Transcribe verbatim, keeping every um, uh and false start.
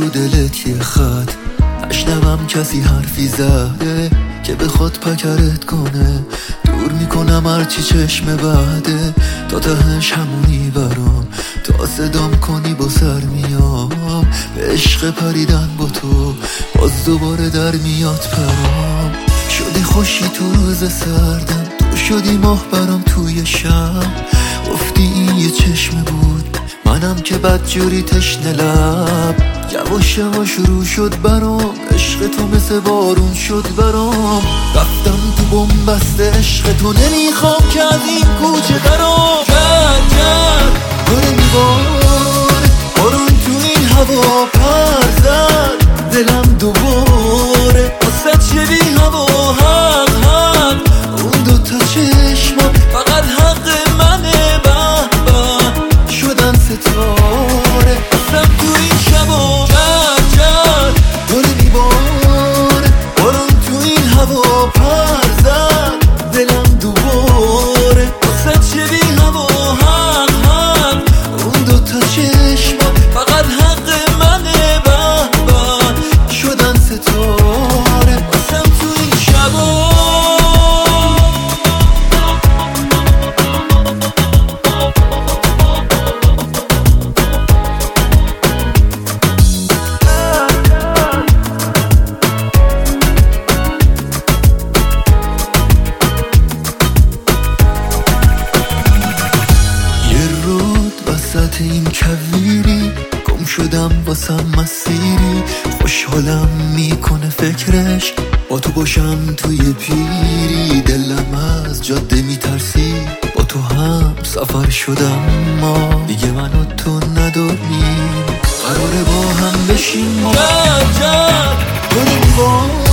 رو دلت یه خط، نشنوم کسی حرفی زده که بخواد پکرت کنه. دور میکنم هرچی چشم بعده، تا تهش همونی برام. تا صدام کنی با سر میام، به عشق پریدن با تو باز دوباره در میاد پرام. شدی خوشی تو روز سردم، تو شدی ماه برام توی شب. گفتی این یه چشم بود، منم که بدجوری تشنه لب. یواش یواش شروع شد برام، عشق تو مثل بارون شد برام. رفتم تو بن‌بست عشق تو، نمیخوام که از این کوچه درام. کرد کرد داره میباره بارون تو این هوا، پر زد دلم دوباره واسه شدی هوا. حق حق اون دوتا چشما فقط حق منه، به به شدن ستاره واسم تو این شبا. کرد کرد داره میباره بارون تو این هوا، پر زد دلم دوباره واسه شدی هوا. حق حق اون دوتا چشما فقط حق منه، به به شدن ستاره واسم تو این شبا. وسط این کویری گم شدم واسم مسیری. خوشحالم میکنه فکرش با تو باشم توی پیری. دلم از جاده میترسی، با تو هم سفر شدم، ما دیگه من و تو نداریم قراره با هم بشیم ما. جد جد